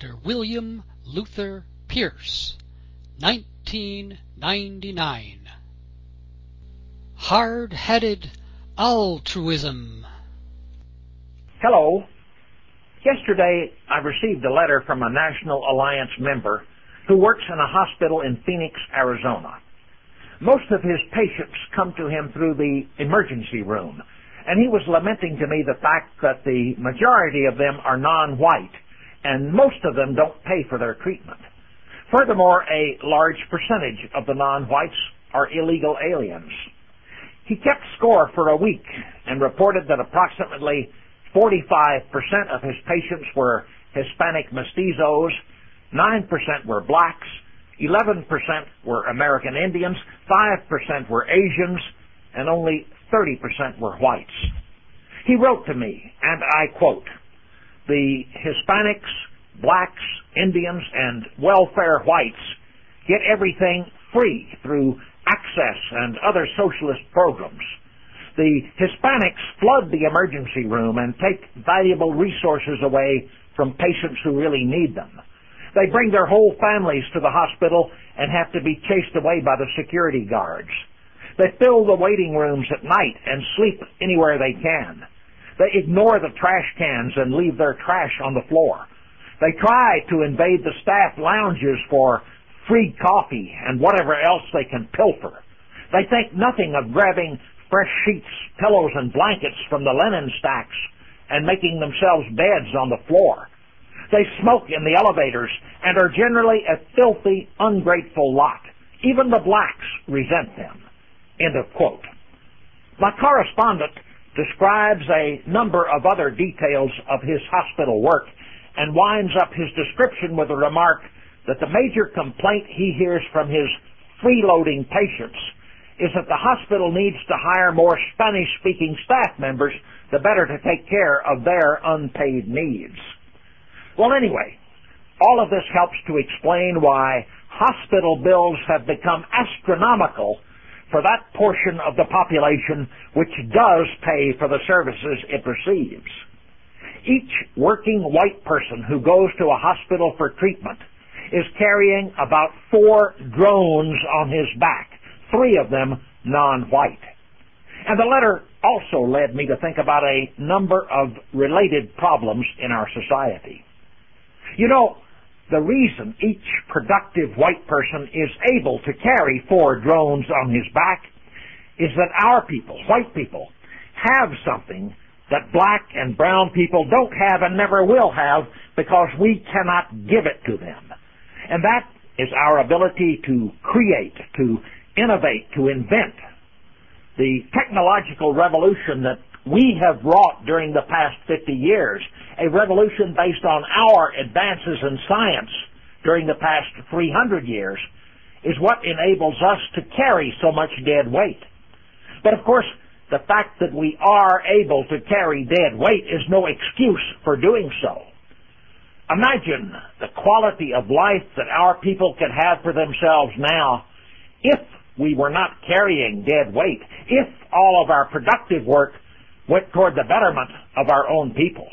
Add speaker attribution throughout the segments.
Speaker 1: Dr. William Luther Pierce, 1999. Hard-headed altruism.
Speaker 2: Hello. Yesterday, I received a letter from a National Alliance member who works in a hospital in Phoenix, Arizona. Most of his patients come to him through the emergency room, and he was lamenting to me the fact that the majority of them are non-white, and most of them don't pay for their treatment. Furthermore, a large percentage of the non-whites are illegal aliens. He kept score for a week and reported that approximately 45% of his patients were Hispanic mestizos, 9% were blacks, 11% were American Indians, 5% were Asians, and only 30% were whites. He wrote to me, and I quote, "The Hispanics, blacks, Indians, and welfare whites get everything free through access and other socialist programs. The Hispanics flood the emergency room and take valuable resources away from patients who really need them. They bring their whole families to the hospital and have to be chased away by the security guards. They fill the waiting rooms at night and sleep anywhere they can. They ignore the trash cans and leave their trash on the floor. They try to invade the staff lounges for free coffee and whatever else they can pilfer. They think nothing of grabbing fresh sheets, pillows, and blankets from the linen stacks and making themselves beds on the floor. They smoke in the elevators and are generally a filthy, ungrateful lot. Even the blacks resent them." End of quote. My correspondent describes a number of other details of his hospital work and winds up his description with a remark that the major complaint he hears from his freeloading patients is that the hospital needs to hire more Spanish-speaking staff members the better to take care of their unpaid needs. Well, anyway, all of this helps to explain why hospital bills have become astronomical for that portion of the population which does pay for the services it receives. Each working white person who goes to a hospital for treatment is carrying about 4 drones on his back, 3 of them non-white. And the letter also led me to think about a number of related problems in our society. You know, the reason each productive white person is able to carry 4 drones on his back is that our people, white people, have something that black and brown people don't have and never will have because we cannot give it to them. And that is our ability to create, to innovate, to invent. The technological revolution that we have wrought during the past 50 years, a revolution based on our advances in science during the past 300 years, is what enables us to carry so much dead weight. But of course, the fact that we are able to carry dead weight is no excuse for doing so. Imagine the quality of life that our people could have for themselves now if we were not carrying dead weight, if all of our productive work went toward the betterment of our own people.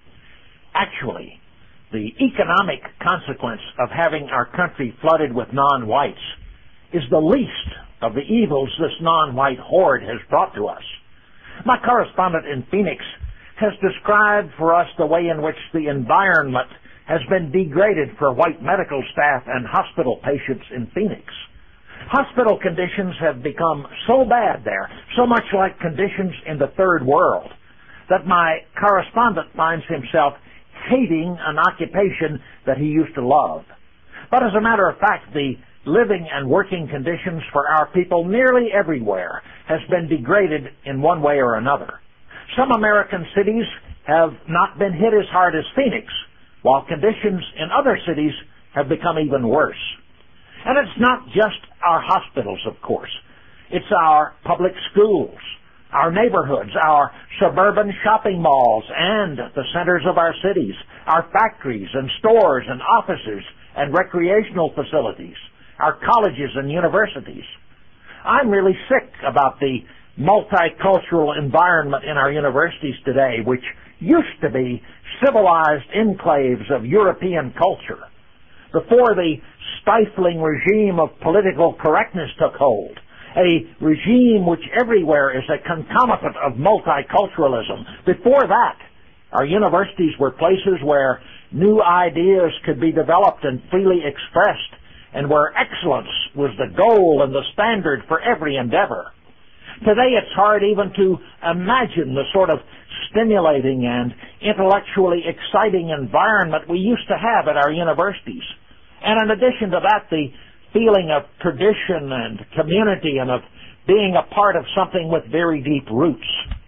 Speaker 2: Actually, the economic consequence of having our country flooded with non-whites is the least of the evils this non-white horde has brought to us. My correspondent in Phoenix has described for us the way in which the environment has been degraded for white medical staff and hospital patients in Phoenix. Hospital conditions have become so bad there, so much like conditions in the third world, that my correspondent finds himself hating an occupation that he used to love. But as a matter of fact, the living and working conditions for our people nearly everywhere has been degraded in one way or another. Some American cities have not been hit as hard as Phoenix, while conditions in other cities have become even worse. And it's not just our hospitals, of course. It's our public schools, our neighborhoods, our suburban shopping malls, and the centers of our cities, our factories and stores and offices and recreational facilities, our colleges and universities. I'm really sick about the multicultural environment in our universities today, which used to be civilized enclaves of European culture, before the stifling regime of political correctness took hold, a regime which everywhere is a concomitant of multiculturalism. Before that, our universities were places where new ideas could be developed and freely expressed, and where excellence was the goal and the standard for every endeavor. Today it's hard even to imagine the sort of stimulating and intellectually exciting environment we used to have at our universities. And in addition to that, the feeling of tradition and community and of being a part of something with very deep roots.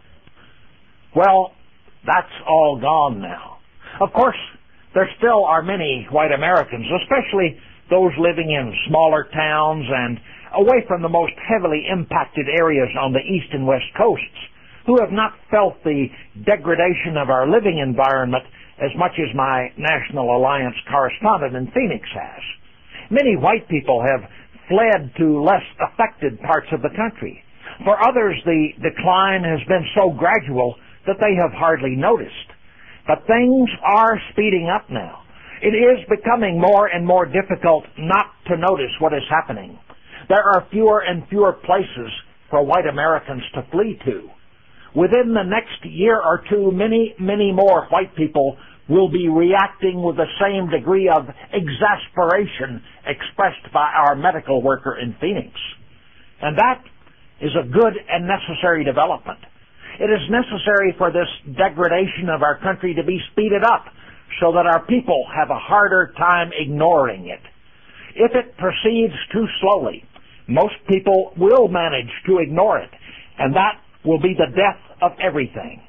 Speaker 2: Well, that's all gone now. Of course, there still are many white Americans, especially those living in smaller towns and away from the most heavily impacted areas on the east and west coasts, who have not felt the degradation of our living environment as much as my National Alliance correspondent in Phoenix has. Many white people have fled to less affected parts of the country. For others, the decline has been so gradual that they have hardly noticed. But things are speeding up now. It is becoming more and more difficult not to notice what is happening. There are fewer and fewer places for white Americans to flee to. Within the next year or two, many, many more white people will be reacting with the same degree of exasperation expressed by our medical worker in Phoenix. And that is a good and necessary development. It is necessary for this degradation of our country to be speeded up so that our people have a harder time ignoring it. If it proceeds too slowly, most people will manage to ignore it, and that will be the death of everything.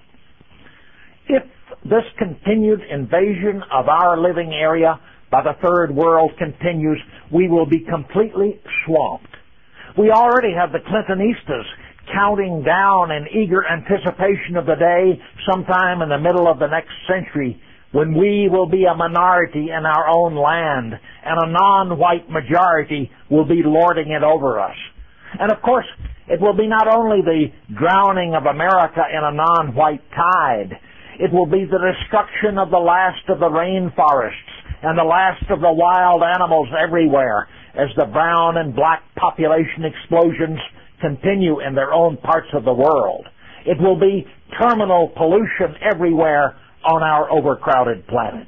Speaker 2: If this continued invasion of our living area by the third world continues, we will be completely swamped. We already have the Clintonistas counting down in eager anticipation of the day sometime in the middle of the next century when we will be a minority in our own land and a non-white majority will be lording it over us. And of course, it will be not only the drowning of America in a non-white tide, it will be the destruction of the last of the rainforests and the last of the wild animals everywhere as the brown and black population explosions continue in their own parts of the world. It will be terminal pollution everywhere on our overcrowded planet.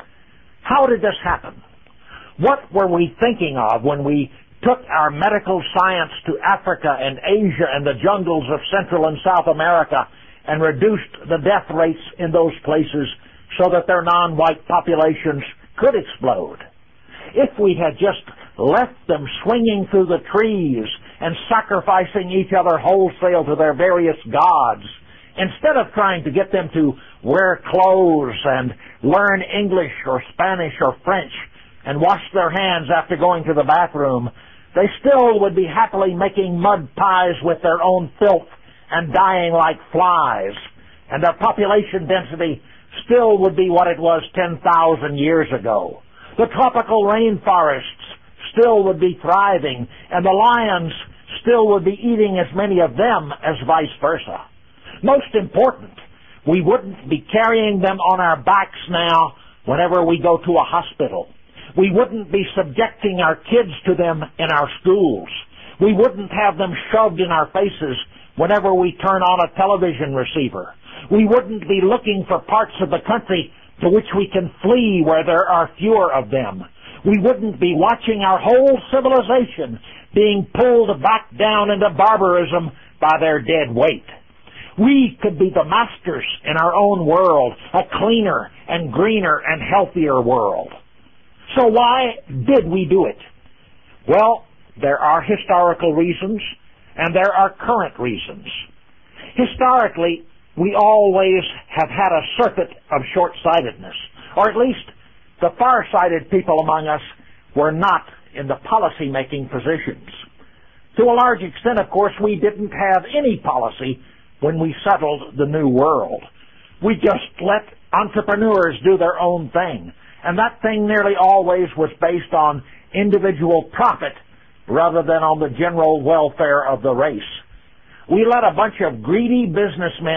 Speaker 2: How did this happen? What were we thinking of when we took our medical science to Africa and Asia and the jungles of Central and South America and reduced the death rates in those places so that their non-white populations could explode? If we had just left them swinging through the trees and sacrificing each other wholesale to their various gods, instead of trying to get them to wear clothes and learn English or Spanish or French and wash their hands after going to the bathroom, they still would be happily making mud pies with their own filth and dying like flies, and their population density still would be what it was 10,000 years ago. The tropical rainforests still would be thriving, and the lions still would be eating as many of them as vice versa. Most important, we wouldn't be carrying them on our backs now whenever we go to a hospital. We wouldn't be subjecting our kids to them in our schools. We wouldn't have them shoved in our faces whenever we turn on a television receiver. We wouldn't be looking for parts of the country to which we can flee where there are fewer of them. We wouldn't be watching our whole civilization being pulled back down into barbarism by their dead weight. We could be the masters in our own world, a cleaner and greener and healthier world. So why did we do it? Well, there are historical reasons and there are current reasons. Historically, we always have had a circuit of short-sightedness, or at least the far-sighted people among us were not in the policy-making positions. To a large extent, of course, we didn't have any policy when we settled the New World. We just let entrepreneurs do their own thing, and that thing nearly always was based on individual profit rather than on the general welfare of the race. We let a bunch of greedy businessmen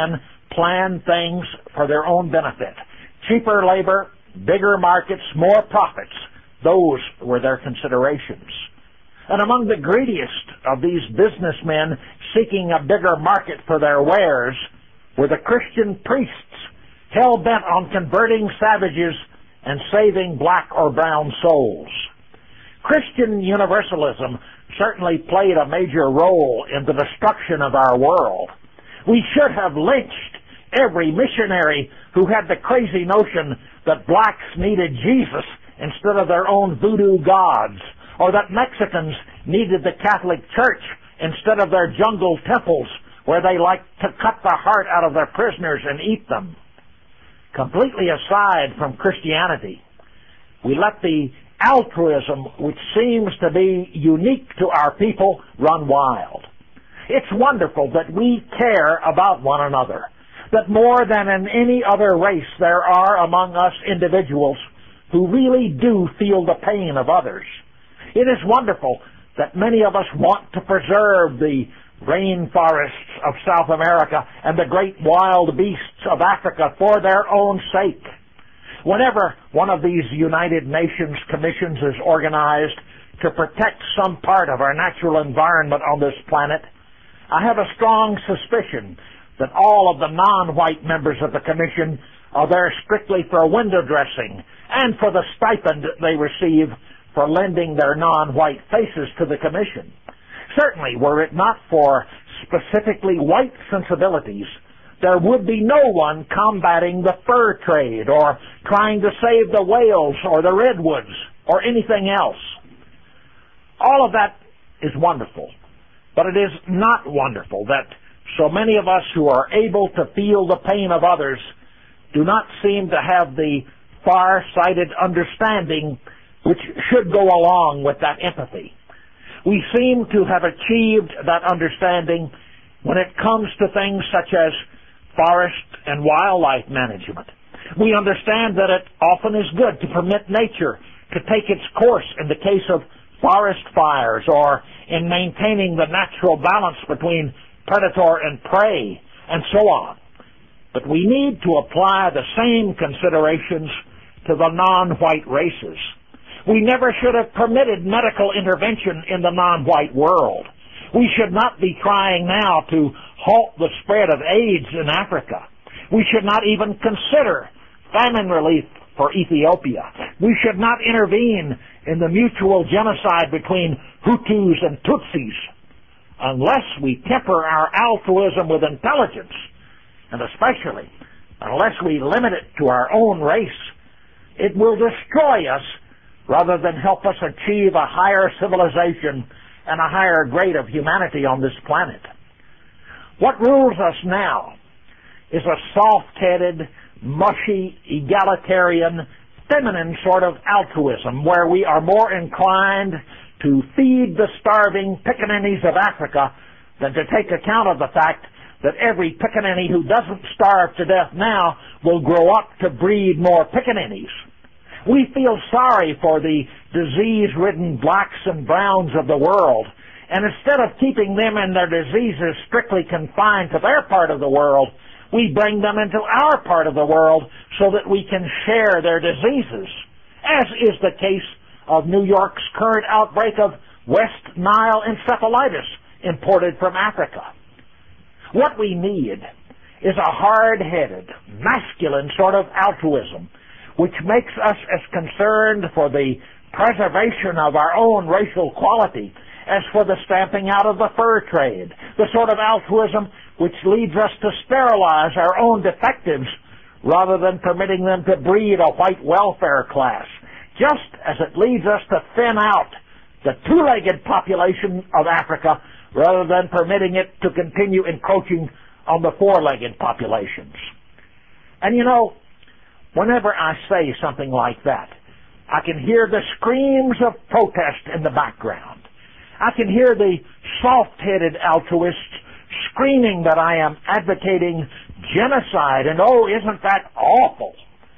Speaker 2: plan things for their own benefit. Cheaper labor, bigger markets, more profits. Those were their considerations. And among the greediest of these businessmen seeking a bigger market for their wares were the Christian priests, hell-bent on converting savages and saving black or brown souls. Christian universalism certainly played a major role in the destruction of our world. We should have lynched every missionary who had the crazy notion that blacks needed Jesus instead of their own voodoo gods, or that Mexicans needed the Catholic Church instead of their jungle temples where they like to cut the heart out of their prisoners and eat them. Completely aside from Christianity, we let the altruism which seems to be unique to our people run wild. It's wonderful that we care about one another, that more than in any other race there are among us individuals who really do feel the pain of others. It is wonderful that many of us want to preserve the rainforests of South America and the great wild beasts of Africa for their own sake. Whenever one of these United Nations commissions is organized to protect some part of our natural environment on this planet, I have a strong suspicion that all of the non-white members of the commission are there strictly for window dressing and for the stipend they receive for lending their non-white faces to the commission. Certainly, were it not for specifically white sensibilities, there would be no one combating the fur trade or trying to save the whales or the redwoods or anything else. All of that is wonderful, but it is not wonderful that so many of us who are able to feel the pain of others do not seem to have the far-sighted understanding which should go along with that empathy. We seem to have achieved that understanding when it comes to things such as forest and wildlife management. We understand that it often is good to permit nature to take its course in the case of forest fires or in maintaining the natural balance between predator and prey, and so on. But we need to apply the same considerations to the non-white races. We never should have permitted medical intervention in the non-white world. We should not be trying now to halt the spread of AIDS in Africa. We should not even consider famine relief for Ethiopia. We should not intervene in the mutual genocide between Hutus and Tutsis unless we temper our altruism with intelligence, and especially unless we limit it to our own race. It will destroy us rather than help us achieve a higher civilization and a higher grade of humanity on this planet. What rules us now is a soft-headed, mushy, egalitarian, feminine sort of altruism where we are more inclined to feed the starving pickaninnies of Africa than to take account of the fact that every pickaninny who doesn't starve to death now will grow up to breed more pickaninnies. We feel sorry for the disease-ridden blacks and browns of the world, and instead of keeping them and their diseases strictly confined to their part of the world, we bring them into our part of the world so that we can share their diseases, as is the case of New York's current outbreak of West Nile encephalitis imported from Africa. What we need is a hard-headed, masculine sort of altruism which makes us as concerned for the preservation of our own racial quality as for the stamping out of the fur trade, the sort of altruism which leads us to sterilize our own defectives rather than permitting them to breed a white welfare class, just as it leads us to thin out the two-legged population of Africa rather than permitting it to continue encroaching on the four-legged populations. And you know, whenever I say something like that, I can hear the screams of protest in the background. I can hear the soft-headed altruists screaming that I am advocating genocide, and oh, isn't that awful?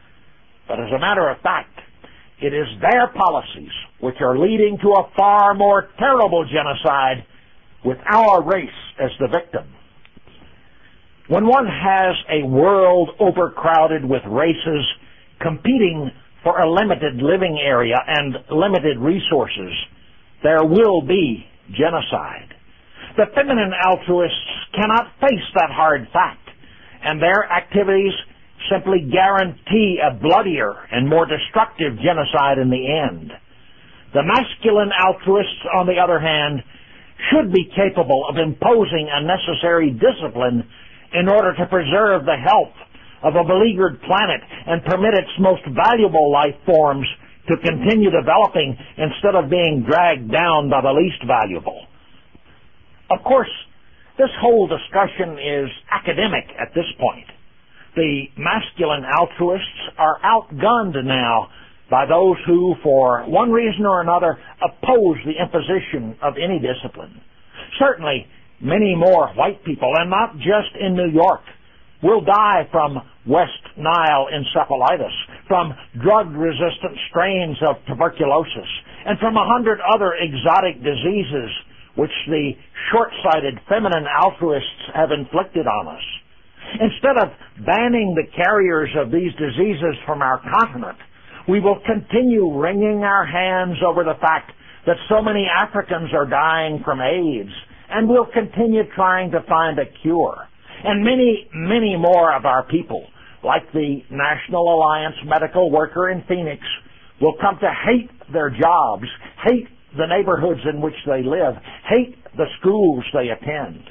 Speaker 2: But as a matter of fact, it is their policies which are leading to a far more terrible genocide with our race as the victim. When one has a world overcrowded with races competing for a limited living area and limited resources, there will be genocide. The feminine altruists cannot face that hard fact, and their activities simply guarantee a bloodier and more destructive genocide in the end. The masculine altruists, on the other hand, should be capable of imposing a necessary discipline in order to preserve the health of a beleaguered planet and permit its most valuable life forms to continue developing instead of being dragged down by the least valuable. Of course, this whole discussion is academic at this point. The masculine altruists are outgunned now by those who, for one reason or another, oppose the imposition of any discipline. Certainly, many more white people, and not just in New York, will die from West Nile encephalitis, from drug-resistant strains of tuberculosis, and from 100 other exotic diseases which the short-sighted feminine altruists have inflicted on us. Instead of banning the carriers of these diseases from our continent, we will continue wringing our hands over the fact that so many Africans are dying from AIDS, and we'll continue trying to find a cure. And many, many more of our people, like the National Alliance medical worker in Phoenix, will come to hate their jobs, hate the neighborhoods in which they live, hate the schools they attend.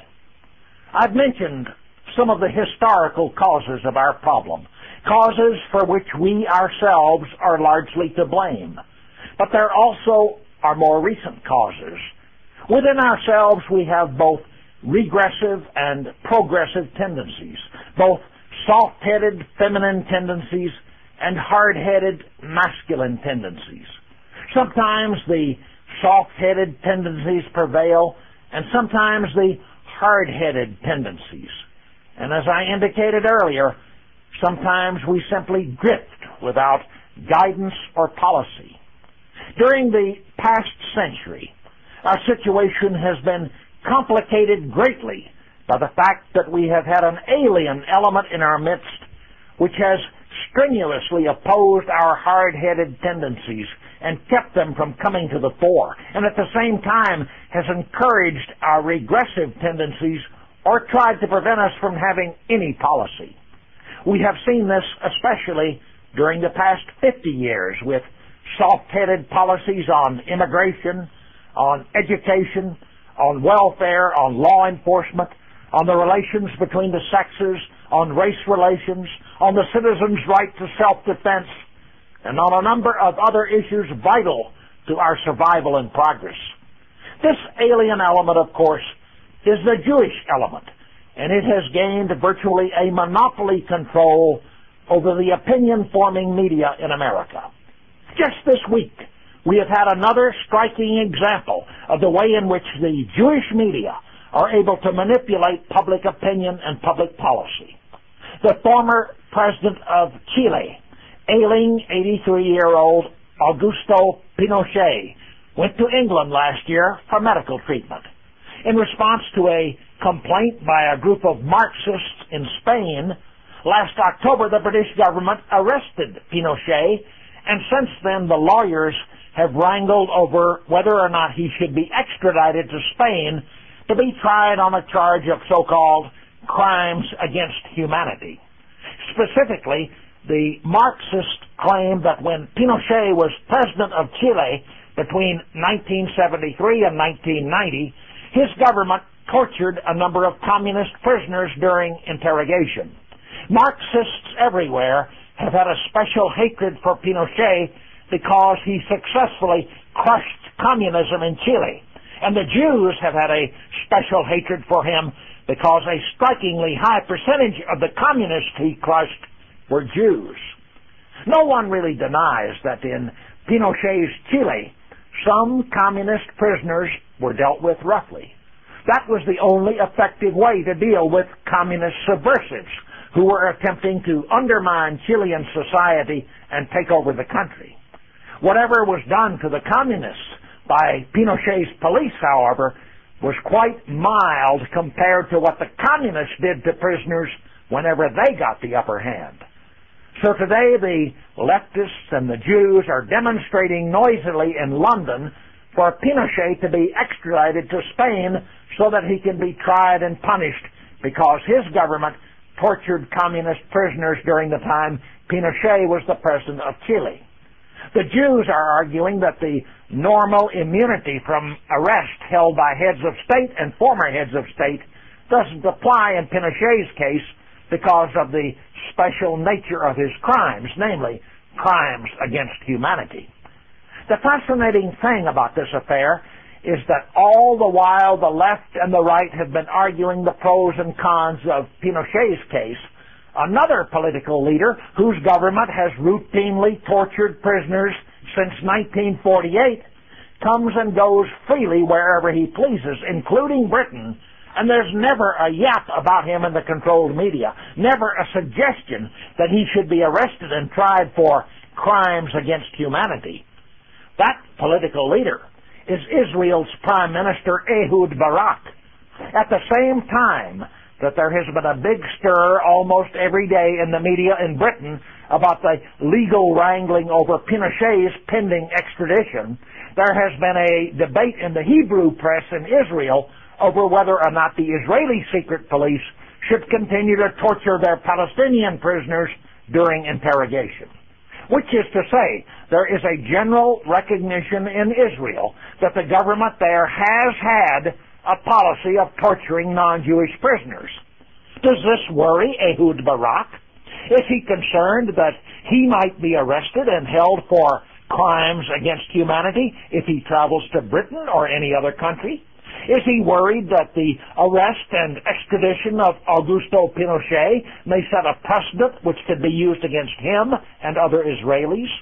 Speaker 2: I've mentioned some of the historical causes of our problem, causes for which we ourselves are largely to blame. But there also are more recent causes. Within ourselves we have both regressive and progressive tendencies, both soft-headed feminine tendencies and hard-headed masculine tendencies. Sometimes the soft-headed tendencies prevail, and sometimes the hard-headed tendencies. And as I indicated earlier, sometimes we simply drift without guidance or policy. During the past century, our situation has been complicated greatly by the fact that we have had an alien element in our midst which has strenuously opposed our hard-headed tendencies and kept them from coming to the fore, and at the same time has encouraged our regressive tendencies or tried to prevent us from having any policy. We have seen this especially during the past 50 years with soft-headed policies on immigration, on education, on welfare, on law enforcement, on the relations between the sexes, on race relations, on the citizen's right to self-defense, and on a number of other issues vital to our survival and progress. This alien element, of course, is the Jewish element, and it has gained virtually a monopoly control over the opinion-forming media in America. Just this week, we have had another striking example of the way in which the Jewish media are able to manipulate public opinion and public policy. The former president of Chile, ailing 83-year-old Augusto Pinochet, went to England last year for medical treatment. In response to a complaint by a group of Marxists in Spain, last October the British government arrested Pinochet, and since then the lawyers have wrangled over whether or not he should be extradited to Spain to be tried on a charge of so-called crimes against humanity. Specifically, the Marxists claim that when Pinochet was president of Chile between 1973 and 1990, his government tortured a number of communist prisoners during interrogation. Marxists everywhere have had a special hatred for Pinochet because he successfully crushed communism in Chile. And the Jews have had a special hatred for him because a strikingly high percentage of the communists he crushed were Jews. No one really denies that in Pinochet's Chile, some communist prisoners were dealt with roughly. That was the only effective way to deal with communist subversives who were attempting to undermine Chilean society and take over the country. Whatever was done to the communists by Pinochet's police, however, was quite mild compared to what the communists did to prisoners whenever they got the upper hand. So today the leftists and the Jews are demonstrating noisily in London for Pinochet to be extradited to Spain so that he can be tried and punished because his government tortured communist prisoners during the time Pinochet was the president of Chile. The Jews are arguing that the normal immunity from arrest held by heads of state and former heads of state doesn't apply in Pinochet's case because of the special nature of his crimes, namely crimes against humanity. The fascinating thing about this affair is that all the while the left and the right have been arguing the pros and cons of Pinochet's case, another political leader whose government has routinely tortured prisoners since 1948 comes and goes freely wherever he pleases, including Britain, and there's never a yap about him in the controlled media, never a suggestion that he should be arrested and tried for crimes against humanity. That political leader is Israel's Prime Minister Ehud Barak. At the same time that there has been a big stir almost every day in the media in Britain about the legal wrangling over Pinochet's pending extradition, there has been a debate in the Hebrew press in Israel over whether or not the Israeli secret police should continue to torture their Palestinian prisoners during interrogation. Which is to say, there is a general recognition in Israel that the government there has had a policy of torturing non-Jewish prisoners. Does this worry Ehud Barak? Is he concerned that he might be arrested and held for crimes against humanity if he travels to Britain or any other country? Is he worried that the arrest and extradition of Augusto Pinochet may set a precedent which could be used against him and other Israelis?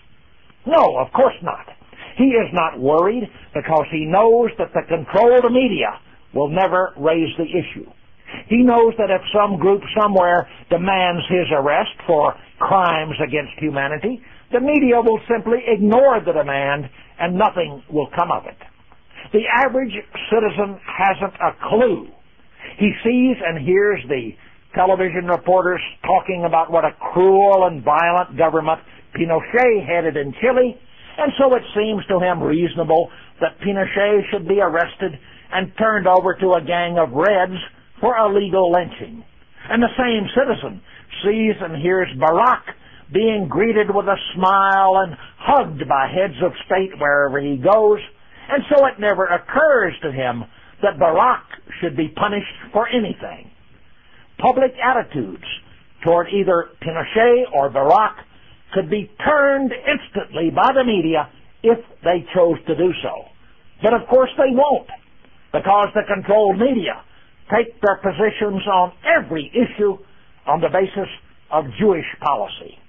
Speaker 2: No, of course not. He is not worried because he knows that the controlled media will never raise the issue. He knows that if some group somewhere demands his arrest for crimes against humanity, the media will simply ignore the demand and nothing will come of it. The average citizen hasn't a clue. He sees and hears the television reporters talking about what a cruel and violent government Pinochet headed in Chile, and so it seems to him reasonable that Pinochet should be arrested and turned over to a gang of Reds for illegal lynching. And the same citizen sees and hears Barak being greeted with a smile and hugged by heads of state wherever he goes, and so it never occurs to him that Barak should be punished for anything. Public attitudes toward either Pinochet or Barak could be turned instantly by the media if they chose to do so. But of course they won't, because the controlled media take their positions on every issue on the basis of Jewish policy.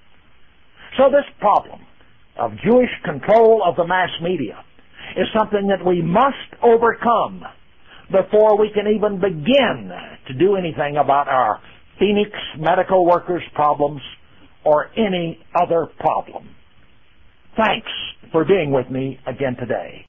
Speaker 2: So this problem of Jewish control of the mass media is something that we must overcome before we can even begin to do anything about our Phoenix medical workers problems or any other problem. Thanks for being with me again today.